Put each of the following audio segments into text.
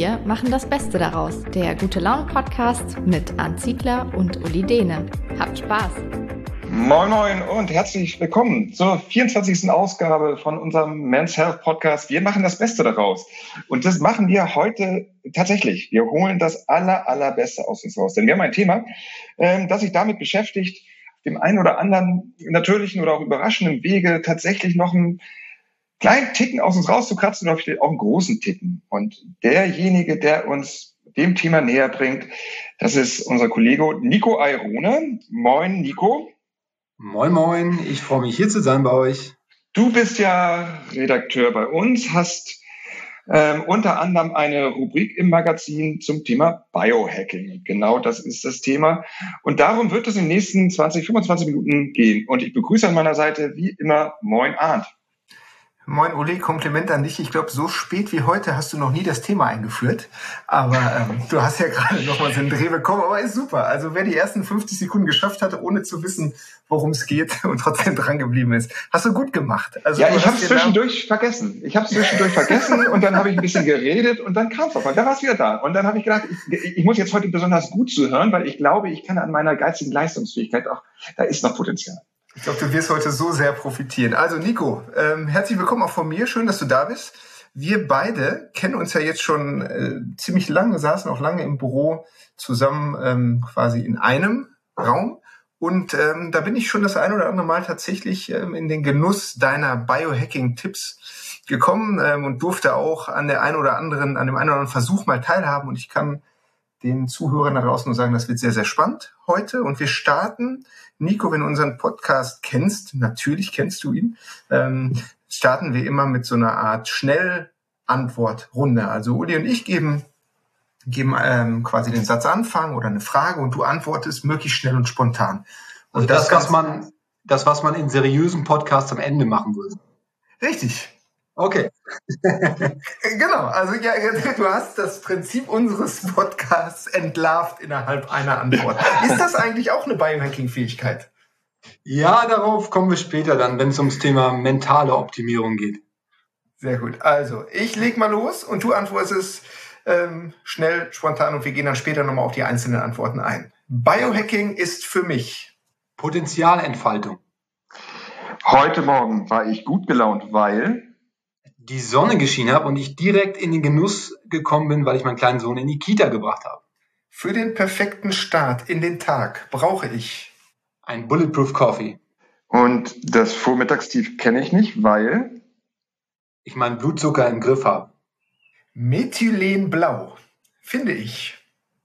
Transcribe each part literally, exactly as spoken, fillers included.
Wir machen das Beste daraus. Der Gute-Laune-Podcast mit Arndt Ziegler und Uli Dehne. Habt Spaß! Moin Moin und herzlich willkommen zur vierundzwanzigsten Ausgabe von unserem Men's Health Podcast. Wir machen das Beste daraus. Und das machen wir heute tatsächlich. Wir holen das aller, allerbeste aus uns raus. Denn wir haben ein Thema, ähm, das sich damit beschäftigt, dem einen oder anderen natürlichen oder auch überraschenden Wege tatsächlich noch einen kleinen Ticken aus uns rauszukratzen oder vielleicht auch einen großen Ticken. Und derjenige, der uns dem Thema näher bringt, das ist unser Kollege Nico Airone. Moin, Nico. Moin, moin. Ich freue mich, hier zu sein bei euch. Du bist ja Redakteur bei uns, hast ähm, unter anderem eine Rubrik im Magazin zum Thema Biohacking. Genau das ist das Thema. Und darum wird es in den nächsten zwanzig, fünfundzwanzig Minuten gehen. Und ich begrüße an meiner Seite wie immer Moin Arndt. Moin Uli, Kompliment an dich. Ich glaube, so spät wie heute hast du noch nie das Thema eingeführt. Aber ähm, du hast ja gerade nochmal so einen Dreh bekommen. Aber ist super. Also wer die ersten fünfzig Sekunden geschafft hatte, ohne zu wissen, worum es geht und trotzdem dran geblieben ist, hast du gut gemacht. Also, ja, ich habe es zwischendurch vergessen. Ich habe es zwischendurch vergessen und dann habe ich ein bisschen geredet und dann kam es auf einmal. Da war es wieder da. Und dann habe ich gedacht, ich, ich muss jetzt heute besonders gut zuhören, weil ich glaube, ich kann an meiner geistigen Leistungsfähigkeit auch, da ist noch Potenzial. Ich glaube, du wirst heute so sehr profitieren. Also Nico, ähm, herzlich willkommen auch von mir. Schön, dass du da bist. Wir beide kennen uns ja jetzt schon äh, ziemlich lange, saßen auch lange im Büro zusammen ähm, quasi in einem Raum. Und ähm, da bin ich schon das ein oder andere Mal tatsächlich ähm, in den Genuss deiner Biohacking-Tipps gekommen ähm, und durfte auch an der einen oder anderen, an dem einen oder anderen Versuch mal teilhaben. Und ich kann den Zuhörern da draußen nur sagen, das wird sehr, sehr spannend heute. Und wir starten, Nico, wenn du unseren Podcast kennst, natürlich kennst du ihn, ähm, starten wir immer mit so einer Art Schnellantwortrunde. Also Uli und ich geben, geben ähm, quasi den Satzanfang oder eine Frage und du antwortest möglichst schnell und spontan. Und also das, das was man, das, was man in seriösen Podcasts am Ende machen würde. Richtig. Okay. Genau, also ja, du hast das Prinzip unseres Podcasts entlarvt innerhalb einer Antwort. Ist das eigentlich auch eine Biohacking-Fähigkeit? Ja, darauf kommen wir später dann, wenn es ums Thema mentale Optimierung geht. Sehr gut. Also, ich leg mal los und du antwortest ähm, schnell, spontan und wir gehen dann später nochmal auf die einzelnen Antworten ein. Biohacking ist für mich Potenzialentfaltung. Heute Morgen war ich gut gelaunt, weil die Sonne geschienen hat und ich direkt in den Genuss gekommen bin, weil ich meinen kleinen Sohn in die Kita gebracht habe. Für den perfekten Start in den Tag brauche ich ein Bulletproof Coffee. Und das Vormittagstief kenne ich nicht, weil ich meinen Blutzucker im Griff habe. Methylenblau, finde ich.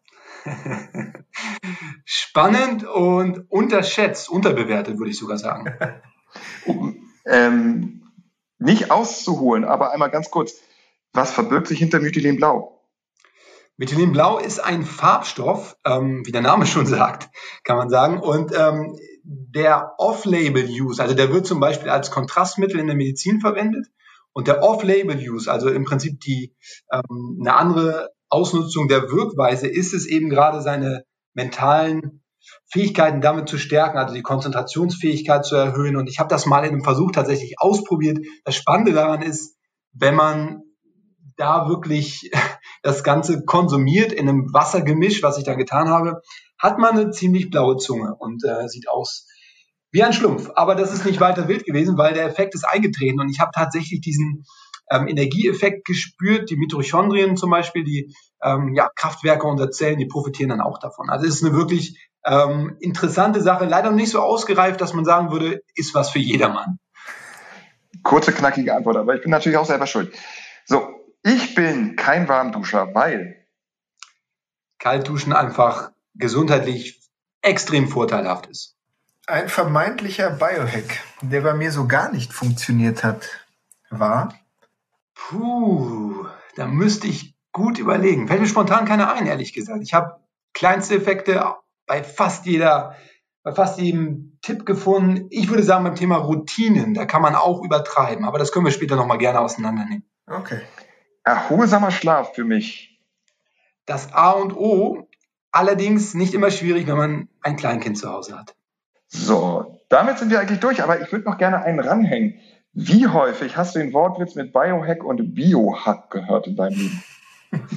Spannend und unterschätzt, unterbewertet, würde ich sogar sagen. um, ähm, nicht auszuholen, aber einmal ganz kurz, was verbirgt sich hinter Methylenblau? Methylenblau ist ein Farbstoff, ähm, wie der Name schon sagt, kann man sagen. Und ähm, der Off-Label-Use, also der wird zum Beispiel als Kontrastmittel in der Medizin verwendet. Und der Off-Label-Use, also im Prinzip die ähm, eine andere Ausnutzung der Wirkweise, ist es eben gerade seine mentalen Fähigkeiten damit zu stärken, also die Konzentrationsfähigkeit zu erhöhen. Und ich habe das mal in einem Versuch tatsächlich ausprobiert. Das Spannende daran ist, wenn man da wirklich das Ganze konsumiert in einem Wassergemisch, was ich da getan habe, hat man eine ziemlich blaue Zunge und äh, sieht aus wie ein Schlumpf. Aber das ist nicht weiter wild gewesen, weil der Effekt ist eingetreten und ich habe tatsächlich diesen ähm, Energieeffekt gespürt. Die Mitochondrien zum Beispiel, die ähm, ja, Kraftwerke unserer Zellen, die profitieren dann auch davon. Also es ist eine wirklich ähm, interessante Sache, leider noch nicht so ausgereift, dass man sagen würde, ist was für jedermann. Kurze, knackige Antwort, aber ich bin natürlich auch selber schuld. So, ich bin kein Warmduscher, weil Kaltduschen einfach gesundheitlich extrem vorteilhaft ist. Ein vermeintlicher Biohack, der bei mir so gar nicht funktioniert hat, war? Puh, da müsste ich gut überlegen. Fällt mir spontan keiner ein, ehrlich gesagt. Ich habe kleinste Effekte bei fast jeder, bei fast jedem Tipp gefunden. Ich würde sagen, beim Thema Routinen, da kann man auch übertreiben. Aber das können wir später nochmal gerne auseinandernehmen. Okay. Erholsamer Schlaf für mich. Das A und O, allerdings nicht immer schwierig, wenn man ein Kleinkind zu Hause hat. So, damit sind wir eigentlich durch, aber ich würde noch gerne einen ranhängen. Wie häufig hast du den Wortwitz mit Biohack und Biohack gehört in deinem Leben?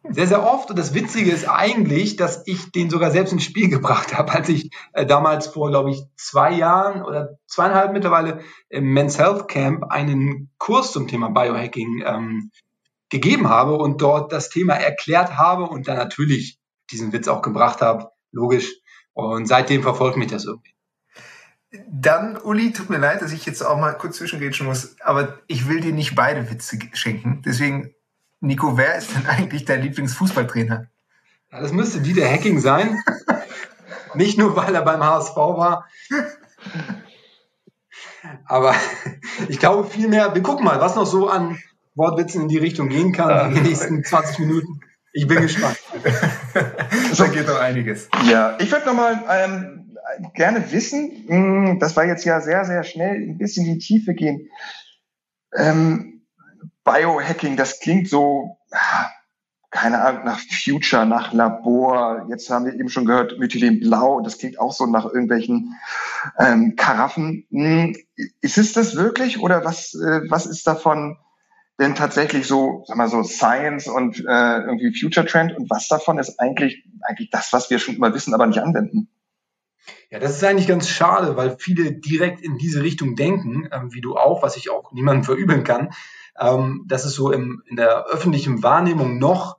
Sehr, sehr oft. Und das Witzige ist eigentlich, dass ich den sogar selbst ins Spiel gebracht habe, als ich äh, damals vor, glaube ich, zwei Jahren oder zweieinhalb mittlerweile im Men's Health Camp einen Kurs zum Thema Biohacking ähm, gegeben habe und dort das Thema erklärt habe und dann natürlich diesen Witz auch gebracht habe, logisch. Und seitdem verfolgt mich das irgendwie. Dann, Uli, tut mir leid, dass ich jetzt auch mal kurz zwischengrätschen muss, aber ich will dir nicht beide Witze schenken. Deswegen, Nico, wer ist denn eigentlich dein Lieblingsfußballtrainer? Ja, das müsste Dieter Hecking sein. Nicht nur, weil er beim H S V war. Aber ich glaube vielmehr, wir gucken mal, was noch so an Wortwitzen in die Richtung gehen kann in den nächsten zwanzig Minuten. Ich bin gespannt. Da geht doch einiges. Ja, ich würde nochmal ähm, gerne wissen, das war jetzt ja sehr, sehr schnell, ein bisschen in die Tiefe gehen. Ähm, Biohacking, das klingt so, keine Ahnung, nach Future, nach Labor. Jetzt haben wir eben schon gehört, Methylenblau, das klingt auch so nach irgendwelchen ähm, Karaffen. Hm, ist es das wirklich oder was, äh, was ist davon denn tatsächlich so, sag mal so Science und äh, irgendwie Future Trend und was davon ist eigentlich eigentlich das, was wir schon immer wissen, aber nicht anwenden? Ja, das ist eigentlich ganz schade, weil viele direkt in diese Richtung denken, ähm, wie du auch, was ich auch niemandem verübeln kann, ähm, dass es so im, in der öffentlichen Wahrnehmung noch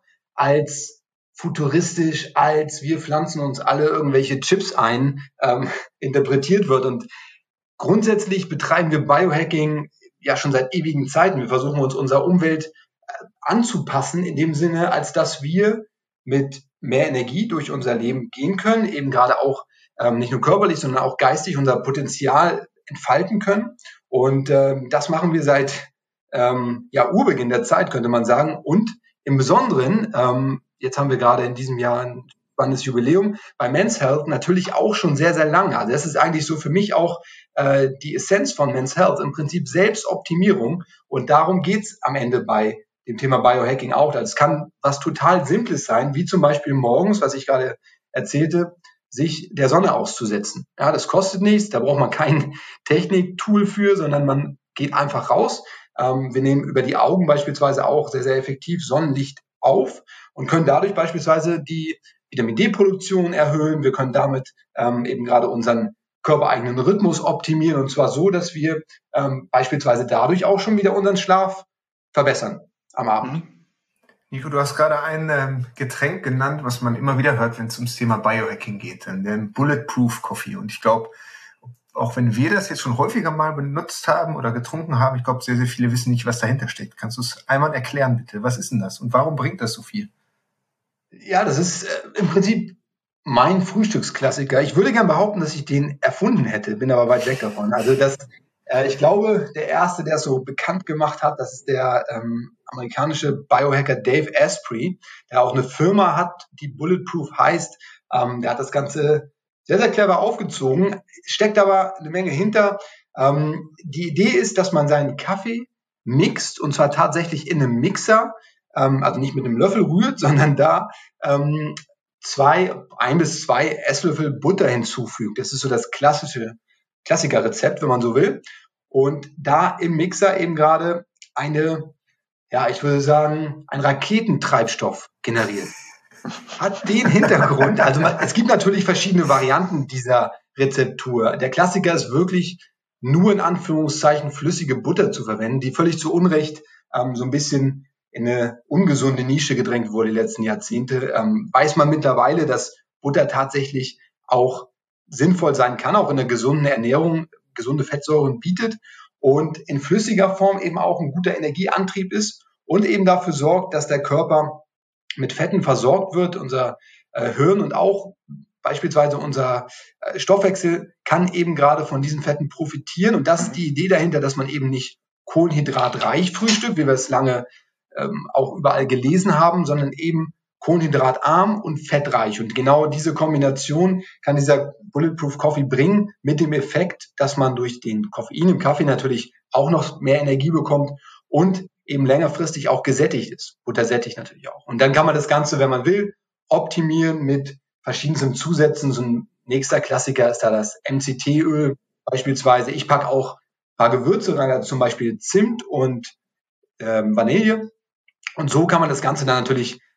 als futuristisch, als wir pflanzen uns alle irgendwelche Chips ein, ähm, interpretiert wird. Und grundsätzlich betreiben wir Biohacking ja schon seit ewigen Zeiten. Wir versuchen uns unserer Umwelt anzupassen, in dem Sinne, als dass wir mit mehr Energie durch unser Leben gehen können, eben gerade auch ähm, nicht nur körperlich, sondern auch geistig unser Potenzial entfalten können. Und ähm, das machen wir seit ähm, ja, Urbeginn der Zeit, könnte man sagen. Und im Besonderen, ähm, jetzt haben wir gerade in diesem Jahr ein spannendes Jubiläum, bei Men's Health natürlich auch schon sehr, sehr lange. Also das ist eigentlich so für mich auch äh, die Essenz von Men's Health, im Prinzip Selbstoptimierung. Und darum geht's am Ende bei dem Thema Biohacking auch. Das kann was total Simples sein, wie zum Beispiel morgens, was ich gerade erzählte, sich der Sonne auszusetzen. Ja, das kostet nichts, da braucht man kein Techniktool für, sondern man geht einfach raus. Ähm, wir nehmen über die Augen beispielsweise auch sehr, sehr effektiv Sonnenlicht auf und können dadurch beispielsweise die Vitamin-D-Produktion erhöhen. Wir können damit ähm, eben gerade unseren körpereigenen Rhythmus optimieren und zwar so, dass wir ähm, beispielsweise dadurch auch schon wieder unseren Schlaf verbessern am Abend. Nico, du hast gerade ein ähm, Getränk genannt, was man immer wieder hört, wenn es ums Thema Biohacking geht, den Bulletproof Coffee. Und ich glaube, auch wenn wir das jetzt schon häufiger mal benutzt haben oder getrunken haben, ich glaube, sehr, sehr viele wissen nicht, was dahinter steckt. Kannst du es einmal erklären, bitte? Was ist denn das und warum bringt das so viel? Ja, das ist äh, im Prinzip mein Frühstücksklassiker. Ich würde gern behaupten, dass ich den erfunden hätte, bin aber weit weg davon. Also das, äh, ich glaube, der erste, der es so bekannt gemacht hat, das ist der ähm, amerikanische Biohacker Dave Asprey, der auch eine Firma hat, die Bulletproof heißt. Ähm, der hat das Ganze sehr, sehr clever aufgezogen, steckt aber eine Menge hinter. Ähm, die Idee ist, dass man seinen Kaffee mixt und zwar tatsächlich in einem Mixer, ähm, also nicht mit einem Löffel rührt, sondern da ähm, zwei, ein bis zwei Esslöffel Butter hinzufügt. Das ist so das klassische Klassikerrezept, wenn man so will. Und da im Mixer eben gerade eine, ja, ich würde sagen, ein Raketentreibstoff generiert. Hat den Hintergrund, also man, es gibt natürlich verschiedene Varianten dieser Rezeptur. Der Klassiker ist wirklich nur in Anführungszeichen flüssige Butter zu verwenden, die völlig zu Unrecht ähm, so ein bisschen in eine ungesunde Nische gedrängt wurde die letzten Jahrzehnte. Ähm, weiß man mittlerweile, dass Butter tatsächlich auch sinnvoll sein kann, auch in einer gesunden Ernährung gesunde Fettsäuren bietet und in flüssiger Form eben auch ein guter Energieantrieb ist und eben dafür sorgt, dass der Körper mit Fetten versorgt wird, unser äh, Hirn und auch beispielsweise unser äh, Stoffwechsel kann eben gerade von diesen Fetten profitieren. Und das ist die Idee dahinter, dass man eben nicht kohlenhydratreich frühstückt, wie wir es lange ähm, auch überall gelesen haben, sondern eben kohlenhydratarm und fettreich. Und genau diese Kombination kann dieser Bulletproof Coffee bringen mit dem Effekt, dass man durch den Koffein im Kaffee natürlich auch noch mehr Energie bekommt und eben längerfristig auch gesättigt ist. Buttersättigt natürlich auch. Und dann kann man das Ganze, wenn man will, optimieren mit verschiedensten Zusätzen. So ein nächster Klassiker ist da das M C T-Öl beispielsweise. Ich packe auch ein paar Gewürze rein, also zum Beispiel Zimt und ähm, Vanille. Und so kann man das Ganze dann natürlich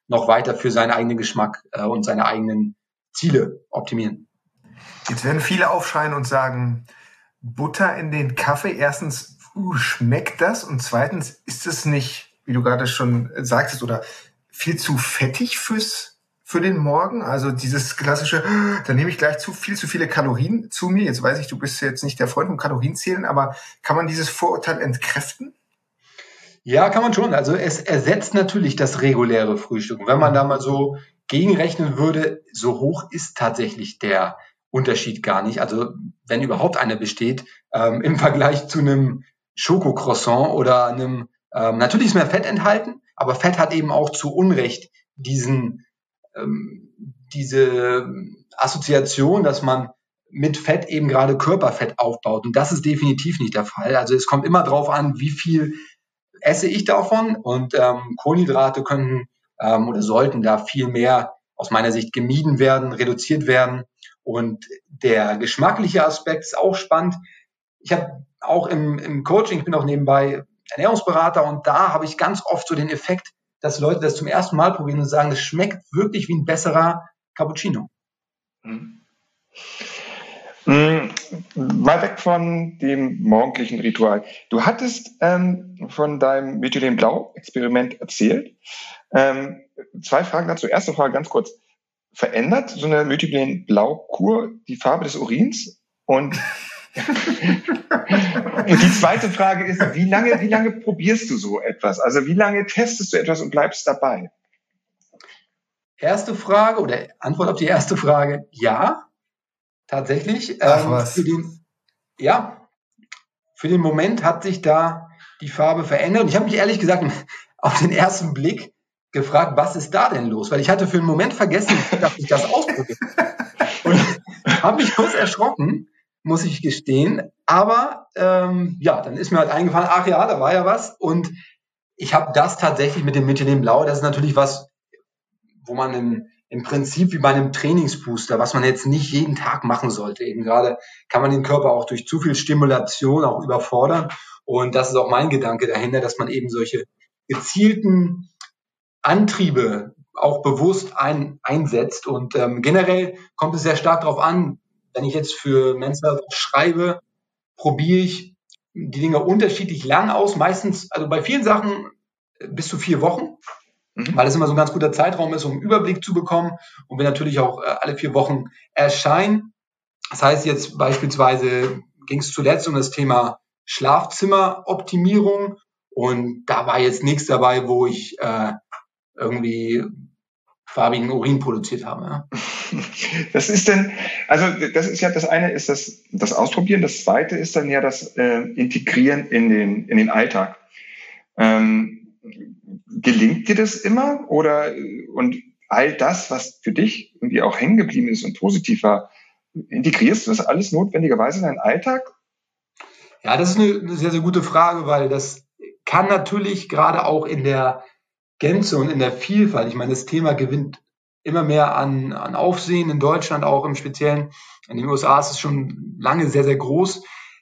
noch weiter für seinen eigenen Geschmack äh, und seine eigenen Ziele optimieren. Jetzt werden viele aufschreien und sagen, Butter in den Kaffee, erstens, uh, schmeckt das? Und zweitens, ist es nicht, wie du gerade schon sagtest, oder viel zu fettig fürs, für den Morgen? Also dieses klassische, da nehme ich gleich zu viel zu viele Kalorien zu mir. Jetzt weiß ich, du bist jetzt nicht der Freund von Kalorienzählen, aber kann man dieses Vorurteil entkräften? Ja, kann man schon. Also es ersetzt natürlich das reguläre Frühstück. Und wenn man da mal so gegenrechnen würde, so hoch ist tatsächlich der Unterschied gar nicht. Also wenn überhaupt einer besteht, ähm, im Vergleich zu einem Schokocroissant oder einem, ähm, natürlich ist mehr Fett enthalten, aber Fett hat eben auch zu Unrecht diesen, ähm, diese Assoziation, dass man mit Fett eben gerade Körperfett aufbaut. Und das ist definitiv nicht der Fall. Also es kommt immer drauf an, wie viel esse ich davon, und ähm, Kohlenhydrate können ähm, oder sollten da viel mehr aus meiner Sicht gemieden werden, reduziert werden. Und der geschmackliche Aspekt ist auch spannend. Ich habe auch im, im Coaching, ich bin auch nebenbei Ernährungsberater, und da habe ich ganz oft so den Effekt, dass Leute das zum ersten Mal probieren und sagen, es schmeckt wirklich wie ein besserer Cappuccino. Mhm. Mhm. Mal weg von dem morgendlichen Ritual. Du hattest ähm, von deinem Methylene Blau-Experiment erzählt. Ähm, zwei Fragen dazu. Erste Frage ganz kurz. Verändert so eine Methylene Blau-Kur die Farbe des Urins? Und, und die zweite Frage ist, wie lange, wie lange probierst du so etwas? Also wie lange testest du etwas und bleibst dabei? Erste Frage oder Antwort auf die erste Frage, ja. Tatsächlich. Ach, ähm, was. Für den, ja, für den Moment hat sich da die Farbe verändert. Und ich habe mich ehrlich gesagt auf den ersten Blick gefragt, was ist da denn los? Weil ich hatte für einen Moment vergessen, dass ich das ausprobiere. Und habe mich kurz erschrocken, muss ich gestehen. Aber ähm, ja, dann ist mir halt eingefallen, ach ja, da war ja was. Und ich habe das tatsächlich mit dem Methylene Blau, das ist natürlich was, wo man im im Prinzip wie bei einem Trainingsbooster, was man jetzt nicht jeden Tag machen sollte. Eben gerade kann man den Körper auch durch zu viel Stimulation auch überfordern. Und das ist auch mein Gedanke dahinter, dass man eben solche gezielten Antriebe auch bewusst ein, einsetzt. Und ähm, generell kommt es sehr stark darauf an, wenn ich jetzt für Men's Health schreibe, probiere ich die Dinge unterschiedlich lang aus. Meistens, also bei vielen Sachen bis zu vier Wochen. Mhm. Weil es immer so ein ganz guter Zeitraum ist, um einen Überblick zu bekommen, und wir natürlich auch äh, alle vier Wochen erscheinen. Das heißt, jetzt beispielsweise ging es zuletzt um das Thema Schlafzimmeroptimierung, und da war jetzt nichts dabei, wo ich äh, irgendwie farbigen Urin produziert habe. Ja. Das ist denn, also das ist ja das eine ist das, das Ausprobieren, das zweite ist dann ja das äh, Integrieren in den, in den Alltag. Ähm, Gelingt dir das immer, oder und all das, was für dich irgendwie auch hängen geblieben ist und positiv war, integrierst du das alles notwendigerweise in deinen Alltag? Ja, das ist eine, eine sehr, sehr gute Frage, weil das kann natürlich gerade auch in der Gänze und in der Vielfalt, ich meine, das Thema gewinnt immer mehr an, an Aufsehen in Deutschland, auch im Speziellen. In den U S A ist es schon lange sehr, sehr groß.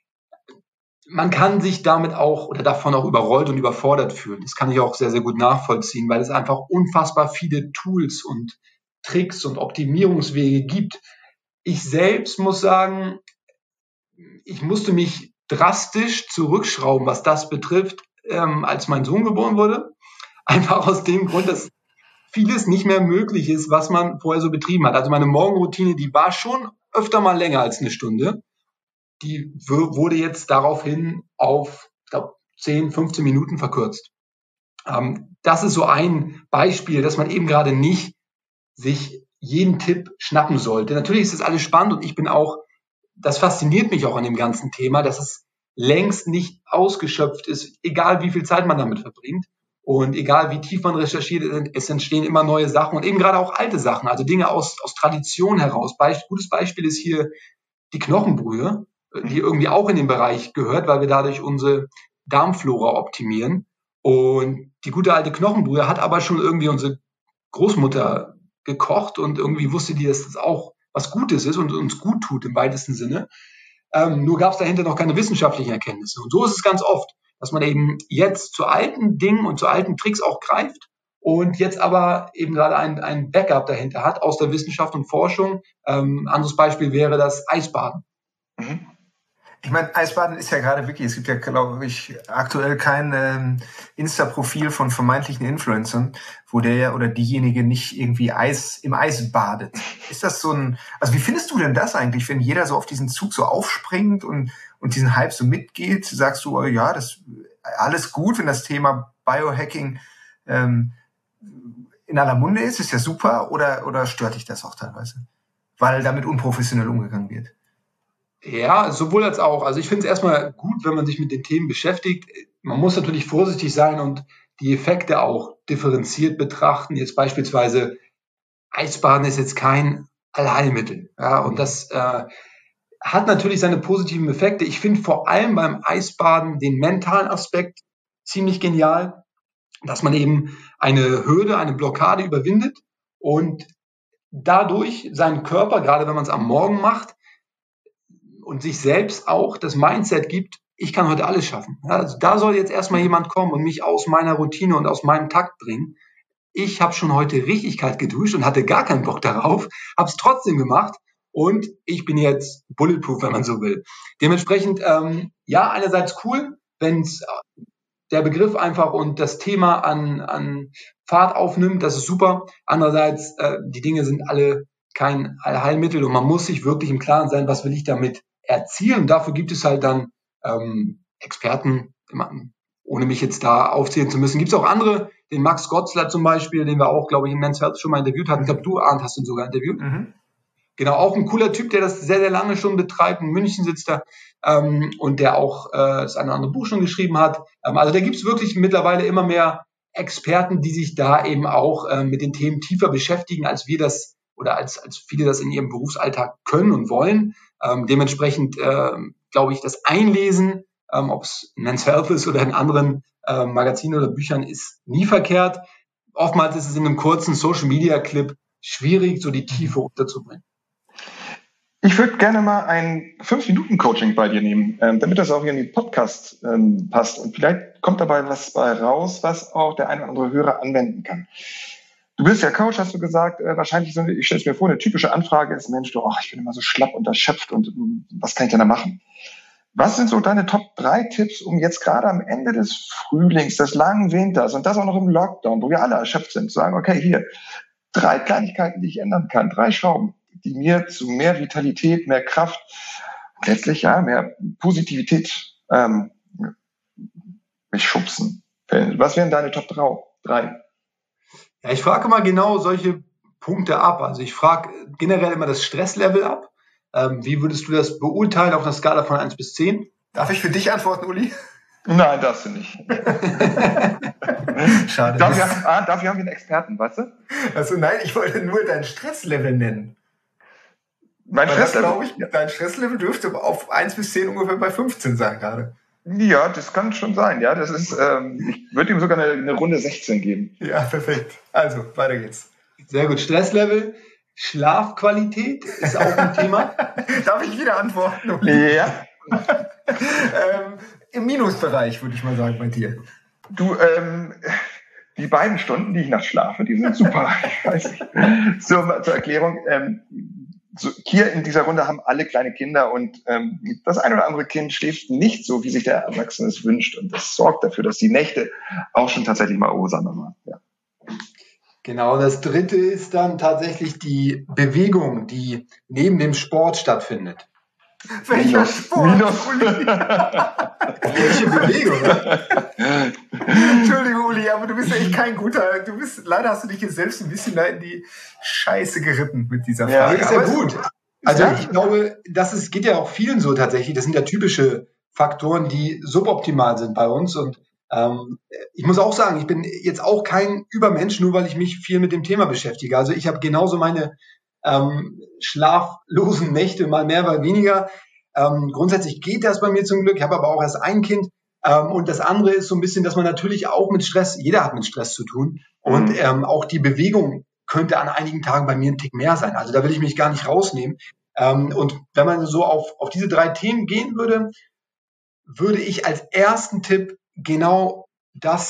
Man kann sich damit auch oder davon auch überrollt und überfordert fühlen. Das kann ich auch sehr, sehr gut nachvollziehen, weil es einfach unfassbar viele Tools und Tricks und Optimierungswege gibt. Ich selbst muss sagen, ich musste mich drastisch zurückschrauben, was das betrifft, ähm, als mein Sohn geboren wurde. Einfach aus dem Grund, dass vieles nicht mehr möglich ist, was man vorher so betrieben hat. Also meine Morgenroutine, die war schon öfter mal länger als eine Stunde. Die wurde jetzt daraufhin auf, ich glaube, zehn, fünfzehn Minuten verkürzt. Ähm, das ist so ein Beispiel, dass man eben gerade nicht sich jeden Tipp schnappen sollte. Natürlich ist das alles spannend, und ich bin auch, das fasziniert mich auch an dem ganzen Thema, dass es längst nicht ausgeschöpft ist, egal wie viel Zeit man damit verbringt und egal wie tief man recherchiert, es entstehen immer neue Sachen und eben gerade auch alte Sachen, also Dinge aus, aus Tradition heraus. Be- gutes Beispiel ist hier die Knochenbrühe, die irgendwie auch in den Bereich gehört, weil wir dadurch unsere Darmflora optimieren. Und die gute alte Knochenbrühe hat aber schon irgendwie unsere Großmutter gekocht, und irgendwie wusste die, dass das auch was Gutes ist und uns gut tut im weitesten Sinne. Ähm, nur gab es dahinter noch keine wissenschaftlichen Erkenntnisse. Und so ist es ganz oft, dass man eben jetzt zu alten Dingen und zu alten Tricks auch greift und jetzt aber eben gerade ein, ein Backup dahinter hat aus der Wissenschaft und Forschung. Ähm, anderes Beispiel wäre das Eisbaden. Mhm. Ich meine, Eisbaden ist ja gerade wirklich, es gibt ja, glaube ich, aktuell kein ähm, Insta-Profil von vermeintlichen Influencern, wo der oder diejenige nicht irgendwie Eis im Eis badet. Ist das so ein, also wie findest du denn das eigentlich, wenn jeder so auf diesen Zug so aufspringt und, und diesen Hype so mitgeht? Sagst du, oh ja, das alles gut, wenn das Thema Biohacking ähm, in aller Munde ist, ist ja super, oder, oder stört dich das auch teilweise? Weil damit unprofessionell umgegangen wird. Ja, sowohl als auch. Also ich finde es erstmal gut, wenn man sich mit den Themen beschäftigt. Man muss natürlich vorsichtig sein und die Effekte auch differenziert betrachten. Jetzt beispielsweise Eisbaden ist jetzt kein Allheilmittel. Ja, und das äh, hat natürlich seine positiven Effekte. Ich finde vor allem beim Eisbaden den mentalen Aspekt ziemlich genial, dass man eben eine Hürde, eine Blockade überwindet und dadurch seinen Körper, gerade wenn man es am Morgen macht, und sich selbst auch das Mindset gibt, ich kann heute alles schaffen. Ja, also da soll jetzt erstmal jemand kommen und mich aus meiner Routine und aus meinem Takt bringen. Ich habe schon heute richtig kalt geduscht und hatte gar keinen Bock darauf, habe es trotzdem gemacht und ich bin jetzt bulletproof, wenn man so will. Dementsprechend, ähm, ja, einerseits cool, wenn es der Begriff einfach und das Thema an, an Fahrt aufnimmt, das ist super. Andererseits, äh, die Dinge sind alle kein Allheilmittel und man muss sich wirklich im Klaren sein, was will ich damit erzielen. Dafür gibt es halt dann ähm, Experten, ohne mich jetzt da aufzählen zu müssen. Gibt es auch andere, den Max Gotzler zum Beispiel, den wir auch, glaube ich, in Men's Health schon mal interviewt hatten. Ich glaube, du, Arndt, hast ihn sogar interviewt. Mhm. Genau, auch ein cooler Typ, der das sehr, sehr lange schon betreibt. In München sitzt er ähm, und der auch äh, das eine oder andere Buch schon geschrieben hat. Ähm, also da gibt es wirklich mittlerweile immer mehr Experten, die sich da eben auch äh, mit den Themen tiefer beschäftigen, als wir das oder als, als viele das in ihrem Berufsalltag können und wollen. Ähm, dementsprechend äh, glaube ich, das Einlesen, ähm, ob es in Men's Health ist oder in anderen äh, Magazinen oder Büchern, ist nie verkehrt. Oftmals ist es in einem kurzen Social-Media-Clip schwierig, so die Tiefe unterzubringen. Ich würde gerne mal ein fünf Minuten Coaching bei dir nehmen, ähm, damit das auch hier in den Podcast ähm, passt. Und vielleicht kommt dabei was bei raus, was auch der ein oder andere Hörer anwenden kann. Du bist ja Coach, hast du gesagt. Äh, wahrscheinlich, so, ich stelle es mir vor, eine typische Anfrage ist, Mensch, du, oh, ich bin immer so schlapp und erschöpft und um, was kann ich denn da machen? Was sind so deine Top drei Tipps, um jetzt gerade am Ende des Frühlings, des langen Winters und das auch noch im Lockdown, wo wir alle erschöpft sind, zu sagen, okay, hier, drei Kleinigkeiten, die ich ändern kann, drei Schrauben, die mir zu mehr Vitalität, mehr Kraft, letztlich ja mehr Positivität ähm, mich schubsen. Was wären deine Top drei? Ja, ich frage mal genau solche Punkte ab. Also ich frage generell immer das Stresslevel ab. Ähm, wie würdest du das beurteilen auf einer Skala von eins bis zehn? Darf ich für dich antworten, Uli? Nein, darfst du nicht. Schade. Dafür, ah, dafür haben wir einen Experten, weißt du? Also nein, ich wollte nur dein Stresslevel nennen. Mein Stresslevel, glaube ich, dein Stresslevel dürfte auf eins bis zehn ungefähr bei fünfzehn sein gerade. Ja, das kann schon sein. Ja, das ist. Ähm, ich würde ihm sogar eine, eine Runde sechzehn geben. Ja, perfekt. Also weiter geht's. Sehr gut. Stresslevel, Schlafqualität ist auch ein Thema. Darf ich wieder antworten? Ja. ähm, Im Minusbereich würde ich mal sagen bei dir. Du, ähm, die beiden Stunden, die ich nachts schlafe, die sind super. Ich weiß nicht. Zur, zur Erklärung. Ähm, So, hier in dieser Runde haben alle kleine Kinder und ähm, das ein oder andere Kind schläft nicht so, wie sich der Erwachsene es wünscht. Und das sorgt dafür, dass die Nächte auch schon tatsächlich mal ursamer waren. Ja. Genau, das dritte ist dann tatsächlich die Bewegung, die neben dem Sport stattfindet. Welcher Minus, Sport? Minus. Uli? Welche Bewegung? Ne? Entschuldigung, Uli, aber du bist ja echt kein guter. Du bist, leider hast du dich jetzt selbst ein bisschen da in die Scheiße geritten mit dieser Frage. Ja, ist ja gut. Also ich glaube, das ist, geht ja auch vielen so tatsächlich. Das sind ja typische Faktoren, die suboptimal sind bei uns. Und ähm, ich muss auch sagen, ich bin jetzt auch kein Übermensch, nur weil ich mich viel mit dem Thema beschäftige. Also ich habe genauso meine ähm, schlaflosen Nächte, mal mehr, mal weniger. Ähm, grundsätzlich geht das bei mir zum Glück. Ich habe aber auch erst ein Kind. Ähm, und das andere ist so ein bisschen, dass man natürlich auch mit Stress, jeder hat mit Stress zu tun. Und mhm. ähm, auch die Bewegung könnte an einigen Tagen bei mir ein Tick mehr sein. Also da will ich mich gar nicht rausnehmen. Ähm, und wenn man so auf, auf diese drei Themen gehen würde, würde ich als ersten Tipp genau das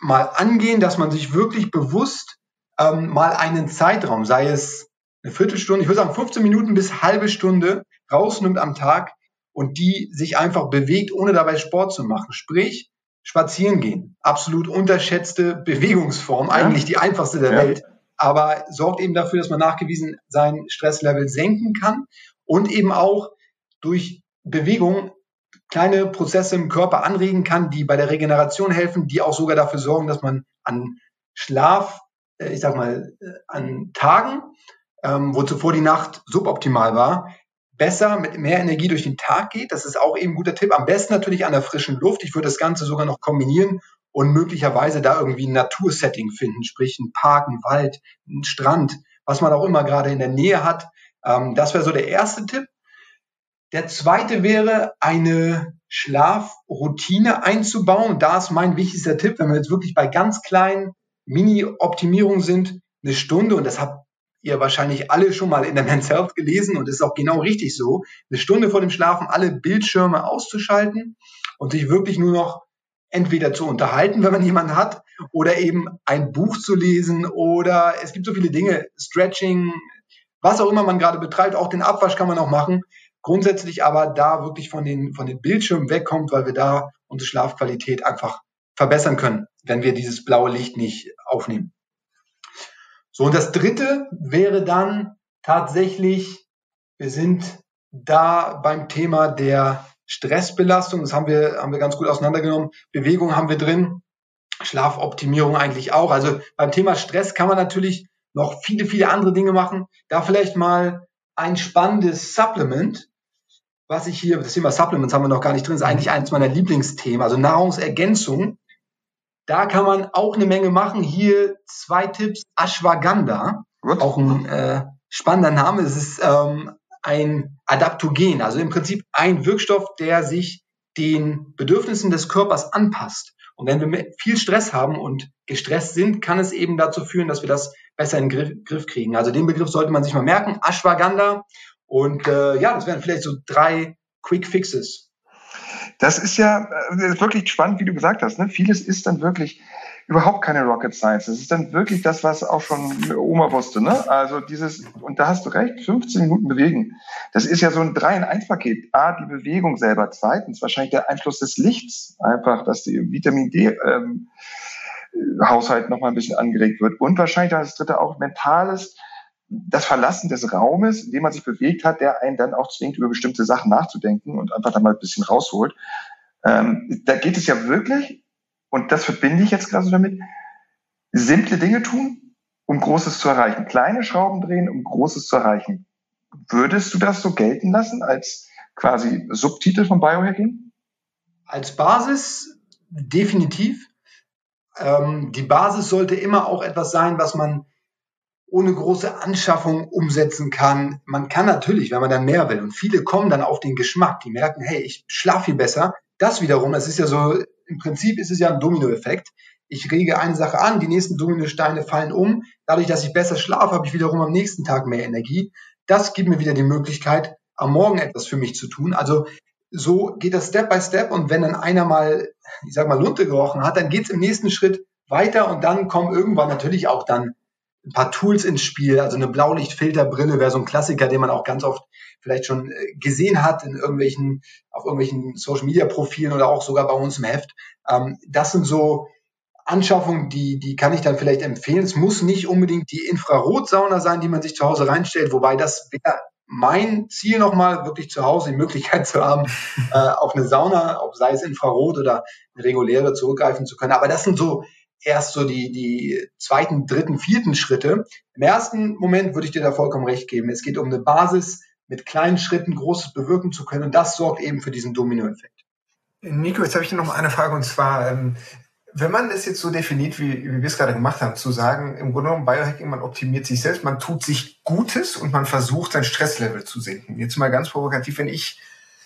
mal angehen, dass man sich wirklich bewusst ähm, mal einen Zeitraum, sei es eine Viertelstunde, ich würde sagen fünfzehn Minuten bis halbe Stunde rausnimmt am Tag und die sich einfach bewegt, ohne dabei Sport zu machen. Sprich, spazieren gehen. Absolut unterschätzte Bewegungsform, ja. Eigentlich die einfachste der ja. Welt, aber sorgt eben dafür, dass man nachgewiesen sein Stresslevel senken kann und eben auch durch Bewegung kleine Prozesse im Körper anregen kann, die bei der Regeneration helfen, die auch sogar dafür sorgen, dass man an Schlaf, ich sag mal, an Tagen, ähm, wo zuvor die Nacht suboptimal war, besser mit mehr Energie durch den Tag geht. Das ist auch eben ein guter Tipp. Am besten natürlich an der frischen Luft. Ich würde das Ganze sogar noch kombinieren und möglicherweise da irgendwie ein Natursetting finden, sprich ein Park, ein Wald, ein Strand, was man auch immer gerade in der Nähe hat. Ähm, das wäre so der erste Tipp. Der zweite wäre, eine Schlafroutine einzubauen. Da ist mein wichtigster Tipp, wenn wir jetzt wirklich bei ganz kleinen Mini-Optimierungen sind, eine Stunde, und das habt ihr wahrscheinlich alle schon mal in der Men's Health gelesen und das ist auch genau richtig so, eine Stunde vor dem Schlafen alle Bildschirme auszuschalten und sich wirklich nur noch entweder zu unterhalten, wenn man jemanden hat, oder eben ein Buch zu lesen, oder es gibt so viele Dinge, Stretching, was auch immer man gerade betreibt, auch den Abwasch kann man auch machen. Grundsätzlich aber da wirklich von den, von den Bildschirmen wegkommt, weil wir da unsere Schlafqualität einfach verbessern können, wenn wir dieses blaue Licht nicht aufnehmen. So, und das dritte wäre dann tatsächlich, wir sind da beim Thema der Stressbelastung, das haben wir, haben wir ganz gut auseinandergenommen. Bewegung haben wir drin, Schlafoptimierung eigentlich auch. Also beim Thema Stress kann man natürlich noch viele, viele andere Dinge machen. Da vielleicht mal ein spannendes Supplement, was ich hier, das Thema Supplements haben wir noch gar nicht drin, ist eigentlich eines meiner Lieblingsthemen, also Nahrungsergänzung. Da kann man auch eine Menge machen. Hier zwei Tipps. Ashwagandha, Gut. auch ein äh, spannender Name. Es ist ähm, ein Adaptogen, also im Prinzip ein Wirkstoff, der sich den Bedürfnissen des Körpers anpasst. Und wenn wir viel Stress haben und gestresst sind, kann es eben dazu führen, dass wir das besser in den Griff, Griff kriegen. Also den Begriff sollte man sich mal merken. Ashwagandha. Und äh, ja, das wären vielleicht so drei Quick Fixes. Das ist ja das ist wirklich spannend, wie du gesagt hast. Ne? Vieles ist dann wirklich überhaupt keine Rocket Science. Das ist dann wirklich das, was auch schon Oma wusste. Ne? Also dieses, und da hast du recht, fünfzehn Minuten bewegen. Das ist ja so ein drei in eins Paket. A, die Bewegung selber. Zweitens wahrscheinlich der Einfluss des Lichts. Einfach, dass die Vitamin D ähm, Haushalt nochmal ein bisschen angeregt wird. Und wahrscheinlich das dritte auch mentales, das Verlassen des Raumes, in dem man sich bewegt hat, der einen dann auch zwingt, über bestimmte Sachen nachzudenken und einfach dann mal ein bisschen rausholt. Ähm, da geht es ja wirklich, und das verbinde ich jetzt gerade so damit, simple Dinge tun, um Großes zu erreichen. Kleine Schrauben drehen, um Großes zu erreichen. Würdest du das so gelten lassen als quasi Subtitel von Biohacking? Als Basis definitiv. Ähm, die Basis sollte immer auch etwas sein, was man ohne große Anschaffung umsetzen kann. Man kann natürlich, wenn man dann mehr will, und viele kommen dann auf den Geschmack, die merken, hey, ich schlafe viel besser. Das wiederum, das ist ja so, im Prinzip ist es ja ein Dominoeffekt. Ich rege eine Sache an, die nächsten Dominosteine fallen um. Dadurch, dass ich besser schlafe, habe ich wiederum am nächsten Tag mehr Energie. Das gibt mir wieder die Möglichkeit, am Morgen etwas für mich zu tun. Also so geht das Step by Step, und wenn dann einer mal, ich sag mal, Lunte gerochen hat, dann geht es im nächsten Schritt weiter, und dann kommen irgendwann natürlich auch dann ein paar Tools ins Spiel. Also eine Blaulichtfilterbrille wäre so ein Klassiker, den man auch ganz oft vielleicht schon gesehen hat in irgendwelchen, auf irgendwelchen Social Media Profilen oder auch sogar bei uns im Heft. Ähm, das sind so Anschaffungen, die, die kann ich dann vielleicht empfehlen. Es muss nicht unbedingt die Infrarotsauna sein, die man sich zu Hause reinstellt, wobei das wäre mein Ziel nochmal, wirklich zu Hause die Möglichkeit zu haben, äh, auf eine Sauna, ob sei es Infrarot oder eine reguläre, zurückgreifen zu können. Aber das sind so erst so die, die zweiten, dritten, vierten Schritte. Im ersten Moment würde ich dir da vollkommen recht geben. Es geht um eine Basis, mit kleinen Schritten Großes bewirken zu können. Und das sorgt eben für diesen Dominoeffekt. Nico, jetzt habe ich noch mal eine Frage, und zwar, ähm, wenn man es jetzt so definiert, wie, wie wir es gerade gemacht haben, zu sagen, im Grunde genommen Biohacking, man optimiert sich selbst, man tut sich Gutes und man versucht, sein Stresslevel zu senken. Jetzt mal ganz provokativ, wenn ich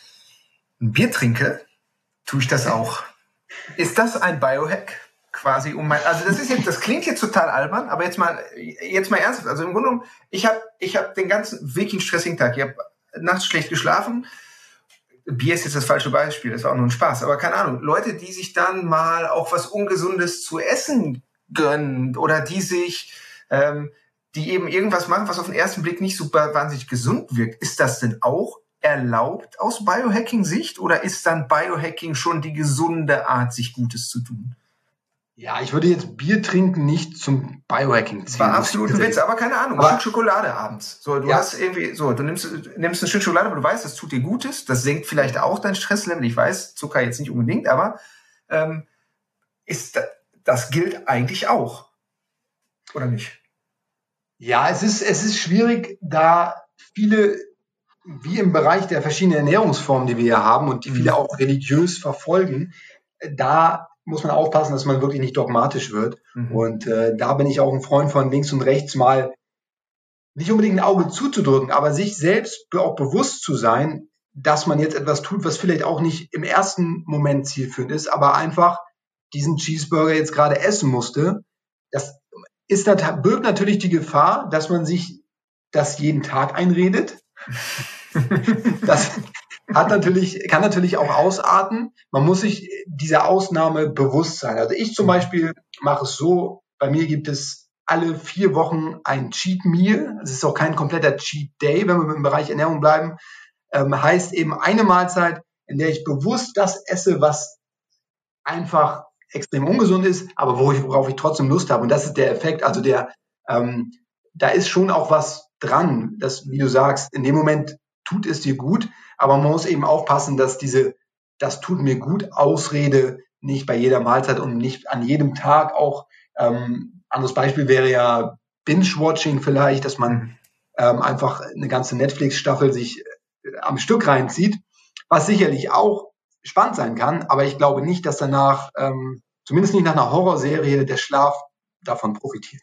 ein Bier trinke, tue ich das auch. Ist das ein Biohack? Quasi um mein, also das ist jetzt, das klingt jetzt total albern, aber jetzt mal, jetzt mal ernsthaft. Also im Grunde genommen, ich habe, ich habe den ganzen wirklich stressigen Tag. Ich habe nachts schlecht geschlafen, Bier ist jetzt das falsche Beispiel, das war auch nur ein Spaß, aber keine Ahnung, Leute, die sich dann mal auch was Ungesundes zu essen gönnen oder die sich, ähm, die eben irgendwas machen, was auf den ersten Blick nicht super wahnsinnig gesund wirkt, ist das denn auch erlaubt aus Biohacking-Sicht oder ist dann Biohacking schon die gesunde Art, sich Gutes zu tun? Ja, ich würde jetzt Bier trinken nicht zum Biohacking ziehen. War absolut ein Witz, aber keine Ahnung, ein Stück Schokolade abends. So, du ja. hast irgendwie, so, du nimmst, nimmst ein Stück Schokolade, aber du weißt, das tut dir Gutes, das senkt vielleicht auch dein Stresslevel. Ich weiß, Zucker jetzt nicht unbedingt, aber ähm, ist, das gilt eigentlich auch. Oder nicht? Ja, es ist, es ist schwierig, da viele, wie im Bereich der verschiedenen Ernährungsformen, die wir hier haben und die viele auch religiös verfolgen, da muss man aufpassen, dass man wirklich nicht dogmatisch wird. Mhm. Und äh, da bin ich auch ein Freund von links und rechts mal nicht unbedingt ein Auge zuzudrücken, aber sich selbst auch bewusst zu sein, dass man jetzt etwas tut, was vielleicht auch nicht im ersten Moment zielführend ist, aber einfach diesen Cheeseburger jetzt gerade essen musste. Das ist, das birgt natürlich die Gefahr, dass man sich das jeden Tag einredet. Das hat natürlich, kann natürlich auch ausarten. Man muss sich dieser Ausnahme bewusst sein. Also ich zum Beispiel mache es so, bei mir gibt es alle vier Wochen ein Cheat Meal. Es ist auch kein kompletter Cheat Day, wenn wir im Bereich Ernährung bleiben. Ähm, heißt eben eine Mahlzeit, in der ich bewusst das esse, was einfach extrem ungesund ist, aber wo ich, worauf ich trotzdem Lust habe. Und das ist der Effekt. Also der, ähm, da ist schon auch was dran, dass, wie du sagst, in dem Moment tut es dir gut, aber man muss eben aufpassen, dass diese, das tut mir gut Ausrede nicht bei jeder Mahlzeit und nicht an jedem Tag auch, ähm, anderes Beispiel wäre ja Binge-Watching vielleicht, dass man ähm, einfach eine ganze Netflix-Staffel sich äh, am Stück reinzieht, was sicherlich auch spannend sein kann, aber ich glaube nicht, dass danach, ähm, zumindest nicht nach einer Horrorserie, der Schlaf davon profitiert.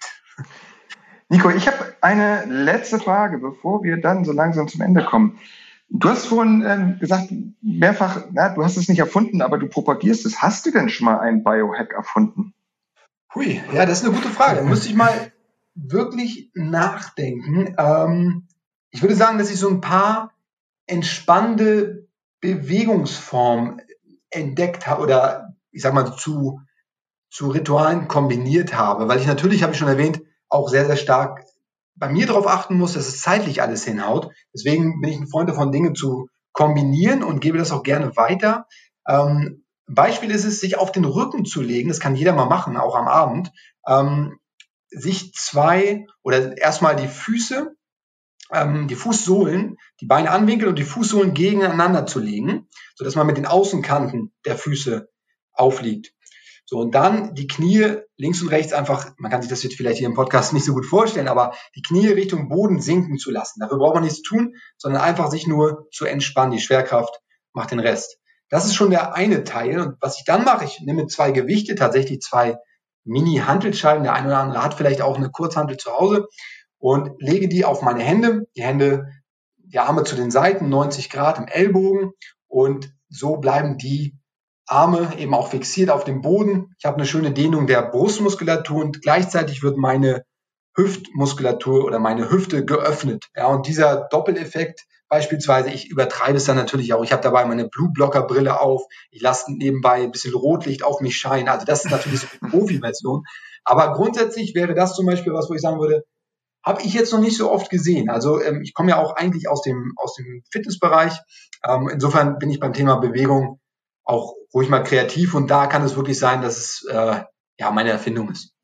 Nico, ich habe eine letzte Frage, bevor wir dann so langsam zum Ende kommen. Du hast vorhin ähm, gesagt, mehrfach, na, du hast es nicht erfunden, aber du propagierst es. Hast du denn schon mal einen Biohack erfunden? Hui, ja, das ist eine gute Frage. Da müsste ich mal wirklich nachdenken. Ähm, ich würde sagen, dass ich so ein paar entspannende Bewegungsformen entdeckt habe oder ich sag mal zu, zu Ritualen kombiniert habe, weil ich natürlich, habe ich schon erwähnt, auch sehr, sehr stark bei mir darauf achten muss, dass es zeitlich alles hinhaut. Deswegen bin ich ein Freund davon, Dinge zu kombinieren und gebe das auch gerne weiter. Ähm, Beispiel ist es, sich auf den Rücken zu legen. Das kann jeder mal machen, auch am Abend. Ähm, sich zwei oder erstmal die Füße, ähm, die Fußsohlen, die Beine anwinkeln und die Fußsohlen gegeneinander zu legen, sodass man mit den Außenkanten der Füße aufliegt. So, und dann die Knie links und rechts einfach, man kann sich das jetzt vielleicht hier im Podcast nicht so gut vorstellen, aber die Knie Richtung Boden sinken zu lassen. Dafür braucht man nichts tun, sondern einfach sich nur zu entspannen. Die Schwerkraft macht den Rest. Das ist schon der eine Teil. Und was ich dann mache, ich nehme zwei Gewichte, tatsächlich zwei Mini-Hantelscheiben. Der eine oder andere hat vielleicht auch eine Kurzhantel zu Hause und lege die auf meine Hände. Die Hände, die Arme zu den Seiten, neunzig Grad im Ellbogen. Und so bleiben die Arme eben auch fixiert auf dem Boden. Ich habe eine schöne Dehnung der Brustmuskulatur und gleichzeitig wird meine Hüftmuskulatur oder meine Hüfte geöffnet. Ja, und dieser Doppeleffekt beispielsweise, ich übertreibe es dann natürlich auch. Ich habe dabei meine Blue-Blocker-Brille auf. Ich lasse nebenbei ein bisschen Rotlicht auf mich scheinen. Also das ist natürlich so eine Profi-Version. Aber grundsätzlich wäre das zum Beispiel was, wo ich sagen würde, habe ich jetzt noch nicht so oft gesehen. Also ähm, ich komme ja auch eigentlich aus dem, aus dem Fitnessbereich. Ähm, insofern bin ich beim Thema Bewegung auch ruhig mal kreativ und da kann es wirklich sein, dass es äh, ja meine Erfindung ist.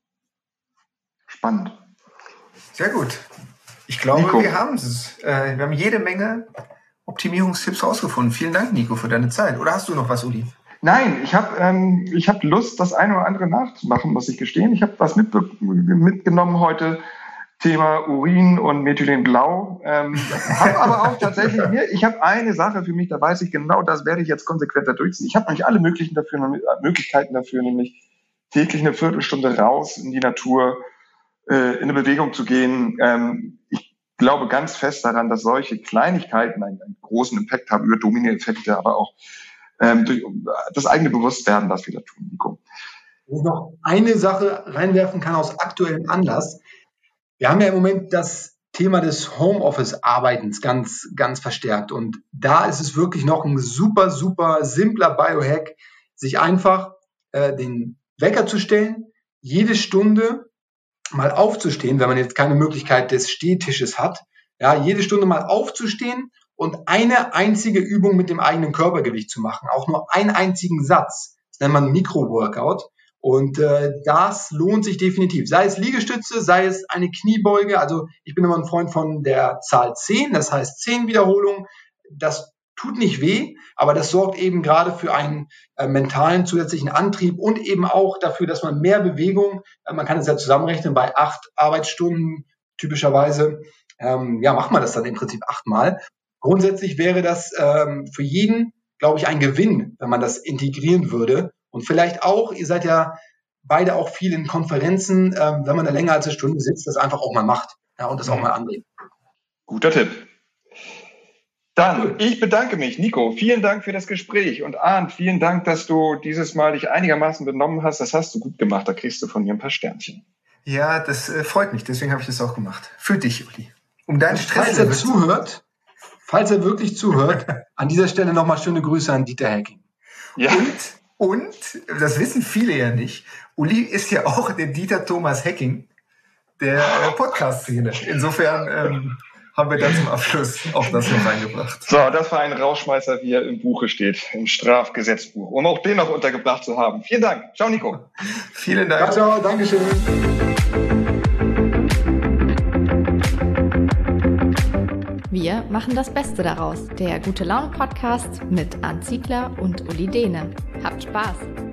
Spannend. Sehr gut. Ich glaube, Nico, wir haben es. Äh, wir haben jede Menge Optimierungstipps rausgefunden. Vielen Dank, Nico, für deine Zeit. Oder hast du noch was, Uli? Nein, ich habe ähm, ich hab Lust, das eine oder andere nachzumachen, muss ich gestehen. Ich habe was mit, mitgenommen heute. Thema Urin und Methylenblau. Ähm, habe aber auch tatsächlich, mir, ich habe eine Sache für mich, da weiß ich genau, das werde ich jetzt konsequenter durchziehen. Ich habe noch nicht alle möglichen dafür, Möglichkeiten dafür, nämlich täglich eine Viertelstunde raus in die Natur, äh, in eine Bewegung zu gehen. Ähm, ich glaube ganz fest daran, dass solche Kleinigkeiten einen, einen großen Impact haben, über Domino-Effekte, aber auch ähm, durch das eigene Bewusstwerden, das wir da tun, Nico. Wo ich noch eine Sache reinwerfen kann aus aktuellem Anlass. Wir haben ja im Moment das Thema des Homeoffice-Arbeitens ganz, ganz verstärkt. Und da ist es wirklich noch ein super, super simpler Biohack, sich einfach äh, den Wecker zu stellen, jede Stunde mal aufzustehen, wenn man jetzt keine Möglichkeit des Stehtisches hat, ja, jede Stunde mal aufzustehen und eine einzige Übung mit dem eigenen Körpergewicht zu machen, auch nur einen einzigen Satz. Das nennt man Mikro-Workout. Und äh, das lohnt sich definitiv. Sei es Liegestütze, sei es eine Kniebeuge. Also ich bin immer ein Freund von der Zahl zehn, das heißt zehn Wiederholungen. Das tut nicht weh, aber das sorgt eben gerade für einen äh, mentalen zusätzlichen Antrieb und eben auch dafür, dass man mehr Bewegung, äh, man kann es ja zusammenrechnen, bei acht Arbeitsstunden typischerweise, ähm, ja, macht man das dann im Prinzip achtmal. Grundsätzlich wäre das ähm, für jeden, glaube ich, ein Gewinn, wenn man das integrieren würde. Und vielleicht auch, ihr seid ja beide auch viel in Konferenzen, ähm, wenn man da länger als eine Stunde sitzt, das einfach auch mal macht, ja, und das auch mal angeht. Guter Tipp. Dann, ich bedanke mich, Nico. Vielen Dank für das Gespräch. Und Arndt, vielen Dank, dass du dieses Mal dich einigermaßen benommen hast. Das hast du gut gemacht. Da kriegst du von mir ein paar Sternchen. Ja, das äh, freut mich. Deswegen habe ich das auch gemacht. Für dich, Uli. Um deinen Stress. Falls er zuhört, falls er wirklich zuhört, an dieser Stelle nochmal schöne Grüße an Dieter Hecking. Ja. Und, und, das wissen viele ja nicht, Uli ist ja auch der Dieter Thomas Hecking der äh, Podcast-Szene. Insofern ähm, haben wir dann zum Abschluss auch das noch reingebracht. So, das war ein Rauschmeißer, wie er im Buche steht, im Strafgesetzbuch, um auch den noch untergebracht zu haben. Vielen Dank. Ciao, Nico. Vielen Dank. Ciao, ciao, Dankeschön. Wir machen das Beste daraus. Der Gute Laune Podcast mit Arndt Ziegler und Uli Dehne. Habt Spaß!